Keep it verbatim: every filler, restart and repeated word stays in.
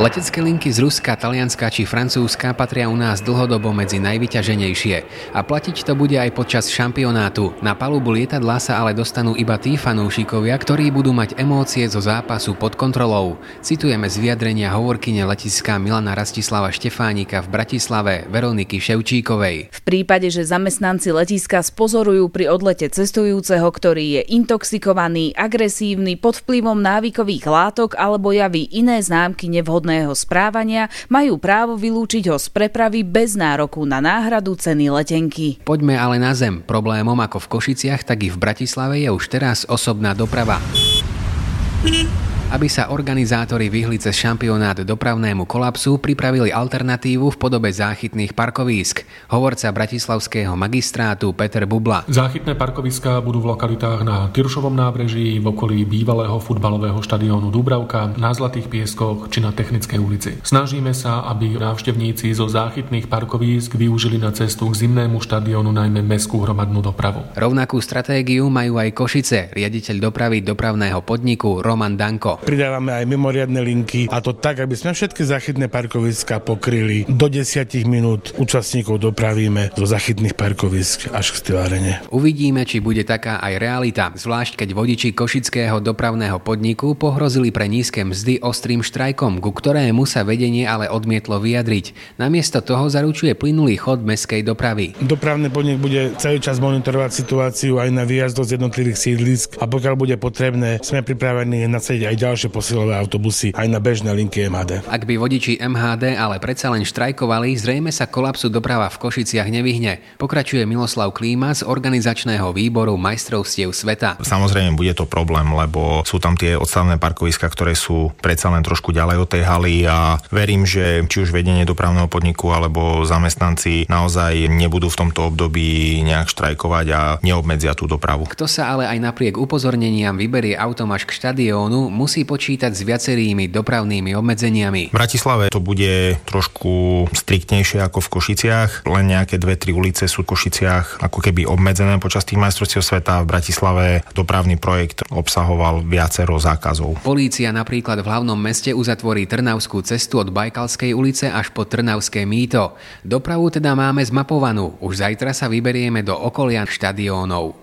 Letecké linky z Ruska, Talianska či Francúzska patria u nás dlhodobo medzi najvyťaženejšie. A platiť to bude aj počas šampionátu. Na palubu lietadla sa ale dostanú iba tí fanúšikovia, ktorí budú mať emócie zo zápasu pod kontrolou. Citujeme z vyjadrenia hovorkyne letiska Milana Rastislava Štefánika v Bratislave Veroniky Ševčíkovej. V prípade, že zamestnanci letiska spozorujú pri odlete cestujúceho, ktorý je intoxikovaný, agresívny, pod vplyvom návykových látok alebo javí iné známky nevhodného správania, majú právo vylúčiť ho z prepravy bez nároku na náhradu ceny letenky. Poďme ale na zem. Problémom ako v Košiciach, tak i v Bratislave je už teraz osobná doprava. Aby sa organizátori vyhli cez šampionát dopravnému kolapsu, pripravili alternatívu v podobe záchytných parkovísk. Hovorca bratislavského magistrátu Peter Bubla. Záchytné parkoviská budú v lokalitách na Tyršovom nábreží, v okolí bývalého futbalového štadiónu Dúbravka, na Zlatých pieskoch či na Technickej ulici. Snažíme sa, aby návštevníci zo záchytných parkovísk využili na cestu k zimnému štadiónu najmä mestskú hromadnú dopravu. Rovnakú stratégiu majú aj Košice. Riaditeľ dopravy dopravného podniku Roman Danko. Pridávame aj mimoriadne linky, a to tak, aby sme všetky záchytné parkoviská pokryli. Do desať minút účastníkov dopravíme zo záchytných parkovisk až k stilárene. Uvidíme, či bude taká aj realita, zvlášť keď vodiči košického dopravného podniku pohrozili pre nízke mzdy ostrým štrajkom, ku ktorému sa vedenie ale odmietlo vyjadriť. Namiesto toho zaručuje plynulý chod mestskej dopravy. Dopravný podnik bude celý čas monitorovať situáciu aj na výjazdoch z jednotlivých sídlisk a pokiaľ bude potrebné, sme pripravení nasadiť aj ďalšie posilové autobusy aj na bežné linky em há dé. Ak by vodiči em há dé ale predsa len štrajkovali, zrejme sa kolapsu doprava v Košiciach nevyhne. Pokračuje Miloslav Klíma z organizačného výboru majstrovstiev sveta. Samozrejme bude to problém, lebo sú tam tie odstavné parkoviská, ktoré sú predsa len trošku ďalej od tej haly a verím, že či už vedenie dopravného podniku alebo zamestnanci naozaj nebudú v tomto období nejak štrajkovať a neobmedzia tú dopravu. Kto sa ale aj napriek upozorneniam vyberie autom až k štadiónu, musí počítať s viacerými dopravnými obmedzeniami. V Bratislave to bude trošku striktnejšie ako v Košiciach. Len nejaké dve tri ulice sú v Košiciach ako keby obmedzené počas tých majstrovstiev sveta. V Bratislave dopravný projekt obsahoval viacero zákazov. Polícia napríklad v hlavnom meste uzatvorí Trnavskú cestu od Bajkalskej ulice až po Trnavské mýto. Dopravu teda máme zmapovanú. Už zajtra sa vyberieme do okolia štadiónov.